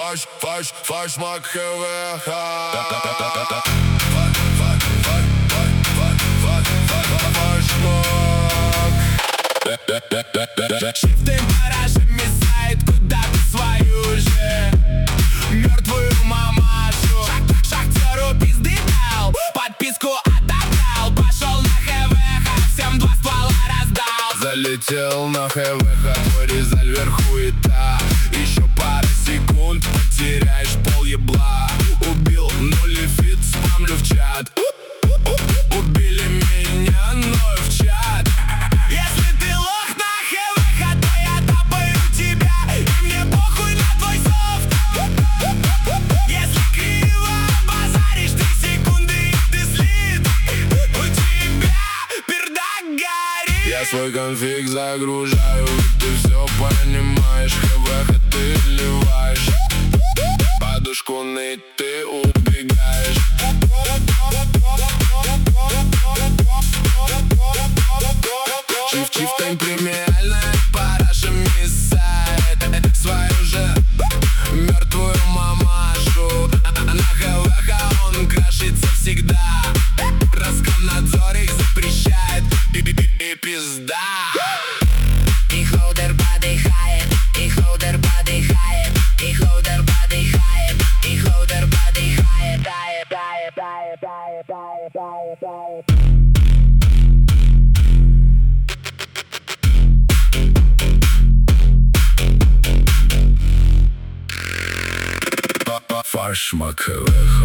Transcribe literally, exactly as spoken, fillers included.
Фаш, фаш, фашмак ХВХ. Шифты парашами сайт, куда ты свою же мертвую мамашу. Шахтеру пизды дал, подписку отобрал. Пошел на ХВХ, всем два ствола раздал. Залетел на ХВХ, твой резольвер хуета. Еще пара секунд, потеряешь пол ебла. Убил нули фит, спамлю в чат. Убили меня, но в чат. Если ты лох на ХВХ, то я тапаю тебя, и мне похуй на твой софт. Если криво базаришь три секунды, и ты слит, у тебя пердак горит. Я свой конфиг загружаю, и ты все понимаешь. ХВХ ты ливаешь, подушку ныть ты убегаешь. Чиф-чиф тайм премиальная, парашами сайт. Свою же мертвую мамашу. На ХВХ он крашится всегда. Роскомнадзор их запрещает, и, и, и, и пизда. И холдер подыхает, и холдер подыхает, и холдер подыхает, и холдер подыхает. Тает, тает, тает, тает, тает, тает, тает. Фашмак ХВХ.